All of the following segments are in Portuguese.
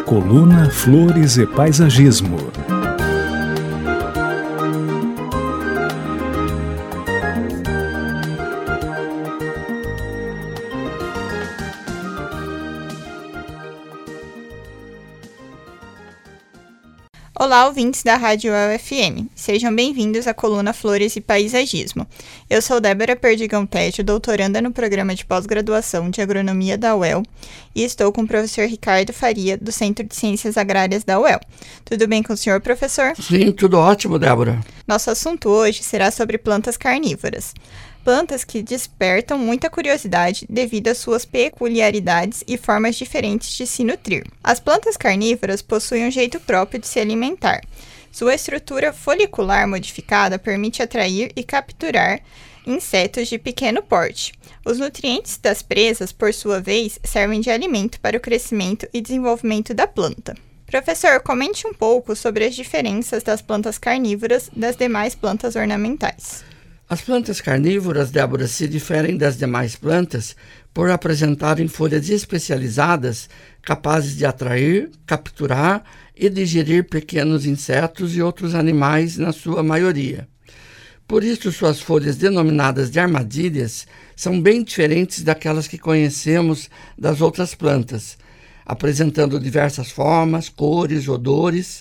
Coluna Flores e Paisagismo. Olá, ouvintes da Rádio UEL-FM. Sejam bem-vindos à coluna Flores e Paisagismo. Eu sou Débora Perdigão Tédio, doutoranda no programa de pós-graduação de Agronomia da UEL, e estou com o professor Ricardo Faria, do Centro de Ciências Agrárias da UEL. Tudo bem com o senhor, professor? Sim, tudo ótimo, Débora. Nosso assunto hoje será sobre plantas carnívoras. Plantas que despertam muita curiosidade devido às suas peculiaridades e formas diferentes de se nutrir. As plantas carnívoras possuem um jeito próprio de se alimentar. Sua estrutura folicular modificada permite atrair e capturar insetos de pequeno porte. Os nutrientes das presas, por sua vez, servem de alimento para o crescimento e desenvolvimento da planta. Professor, comente um pouco sobre as diferenças das plantas carnívoras das demais plantas ornamentais. As plantas carnívoras, Débora, se diferem das demais plantas por apresentarem folhas especializadas capazes de atrair, capturar e digerir pequenos insetos e outros animais, na sua maioria. Por isso, suas folhas, denominadas de armadilhas, são bem diferentes daquelas que conhecemos das outras plantas, apresentando diversas formas, cores, odores.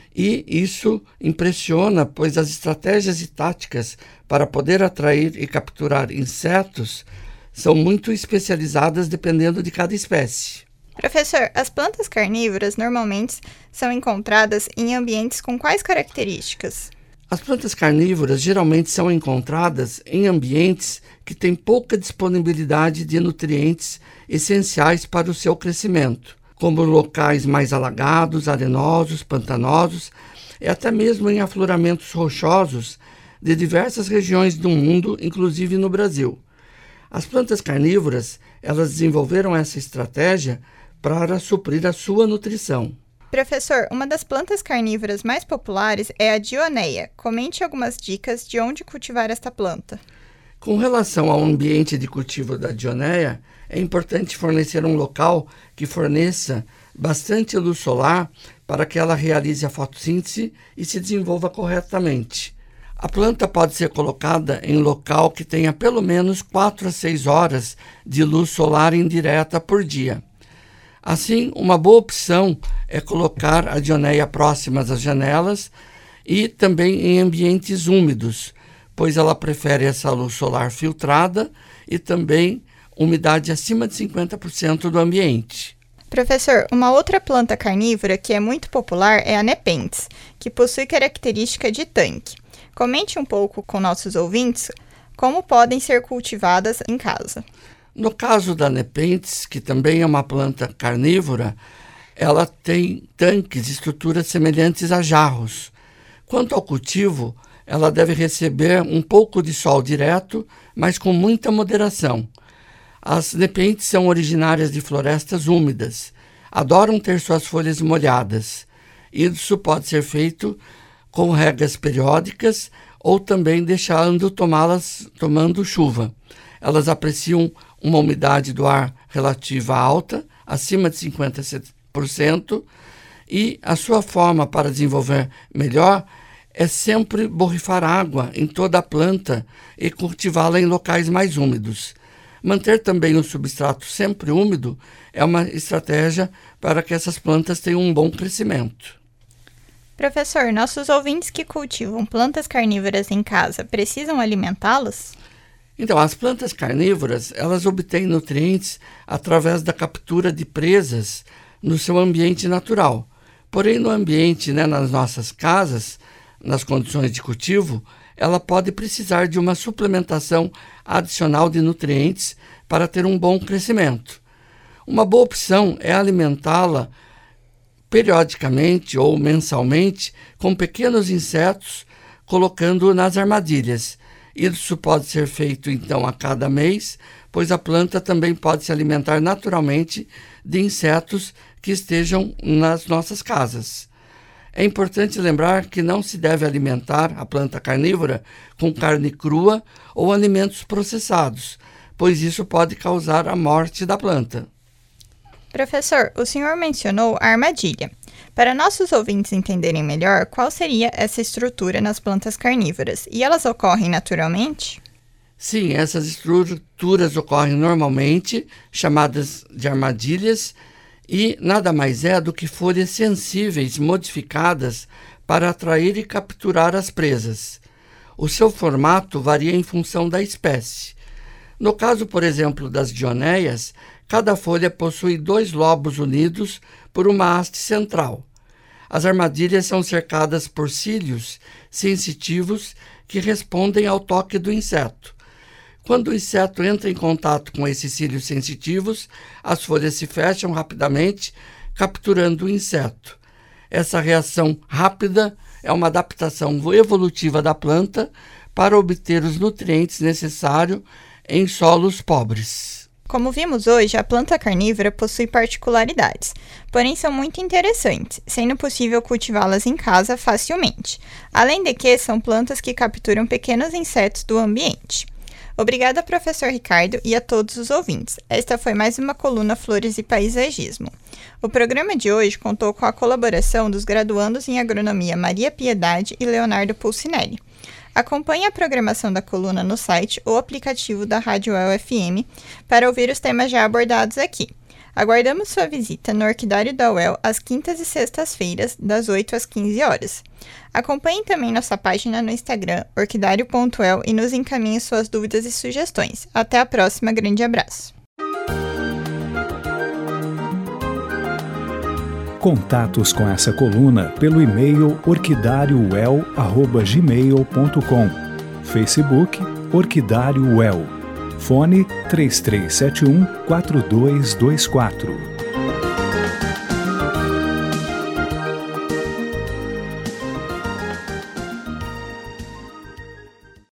E isso impressiona, pois as estratégias e táticas para poder atrair e capturar insetos são muito especializadas dependendo de cada espécie. Professor, as plantas carnívoras normalmente são encontradas em ambientes com quais características? As plantas carnívoras geralmente são encontradas em ambientes que têm pouca disponibilidade de nutrientes essenciais para o seu crescimento, como locais mais alagados, arenosos, pantanosos, e até mesmo em afloramentos rochosos de diversas regiões do mundo, inclusive no Brasil. As plantas carnívoras, elas desenvolveram essa estratégia para suprir a sua nutrição. Professor, uma das plantas carnívoras mais populares é a dioneia. Comente algumas dicas de onde cultivar esta planta. Com relação ao ambiente de cultivo da dioneia, é importante fornecer um local que forneça bastante luz solar para que ela realize a fotossíntese e se desenvolva corretamente. A planta pode ser colocada em local que tenha pelo menos 4 a 6 horas de luz solar indireta por dia. Assim, uma boa opção é colocar a dioneia próximas às janelas e também em ambientes úmidos, pois ela prefere essa luz solar filtrada e também umidade acima de 50% do ambiente. Professor, uma outra planta carnívora que é muito popular é a Nepenthes, que possui característica de tanque. Comente um pouco com nossos ouvintes como podem ser cultivadas em casa. No caso da Nepenthes, que também é uma planta carnívora, ela tem tanques e estruturas semelhantes a jarros. Quanto ao cultivo, ela deve receber um pouco de sol direto, mas com muita moderação. As Nepenthes são originárias de florestas úmidas, adoram ter suas folhas molhadas. Isso pode ser feito com regas periódicas ou também deixando tomando chuva. Elas apreciam uma umidade do ar relativa alta, acima de 50%, e a sua forma para desenvolver melhor é sempre borrifar água em toda a planta e cultivá-la em locais mais úmidos. Manter também o substrato sempre úmido é uma estratégia para que essas plantas tenham um bom crescimento. Professor, nossos ouvintes que cultivam plantas carnívoras em casa precisam alimentá-las? Então, as plantas carnívoras, elas obtêm nutrientes através da captura de presas no seu ambiente natural. Porém, no ambiente, nas nossas casas, nas condições de cultivo, ela pode precisar de uma suplementação adicional de nutrientes para ter um bom crescimento. Uma boa opção é alimentá-la periodicamente ou mensalmente com pequenos insetos, colocando nas armadilhas. Isso pode ser feito, então, a cada mês, pois a planta também pode se alimentar naturalmente de insetos que estejam nas nossas casas. É importante lembrar que não se deve alimentar a planta carnívora com carne crua ou alimentos processados, pois isso pode causar a morte da planta. Professor, o senhor mencionou a armadilha. Para nossos ouvintes entenderem melhor, qual seria essa estrutura nas plantas carnívoras? E elas ocorrem naturalmente? Sim, essas estruturas ocorrem normalmente, chamadas de armadilhas, e nada mais é do que folhas sensíveis modificadas para atrair e capturar as presas. O seu formato varia em função da espécie. No caso, por exemplo, das dionéias, cada folha possui 2 lobos unidos por uma haste central. As armadilhas são cercadas por cílios sensitivos que respondem ao toque do inseto. Quando o inseto entra em contato com esses cílios sensitivos, as folhas se fecham rapidamente, capturando o inseto. Essa reação rápida é uma adaptação evolutiva da planta para obter os nutrientes necessários em solos pobres. Como vimos hoje, a planta carnívora possui particularidades, porém são muito interessantes, sendo possível cultivá-las em casa facilmente. Além de que, são plantas que capturam pequenos insetos do ambiente. Obrigada, professor Ricardo, e a todos os ouvintes. Esta foi mais uma coluna Flores e Paisagismo. O programa de hoje contou com a colaboração dos graduandos em agronomia Maria Piedade e Leonardo Pulcinelli. Acompanhe a programação da coluna no site ou aplicativo da Rádio UEL-FM para ouvir os temas já abordados aqui. Aguardamos sua visita no Orquidário da UEL às quintas e sextas-feiras, das 8 às 15 horas. Acompanhe também nossa página no Instagram, orquidario.uel, e nos encaminhe suas dúvidas e sugestões. Até a próxima, grande abraço. Contatos com essa coluna pelo e-mail orquidariouel@gmail.com, Facebook Orquidário UEL, fone 3371-4224.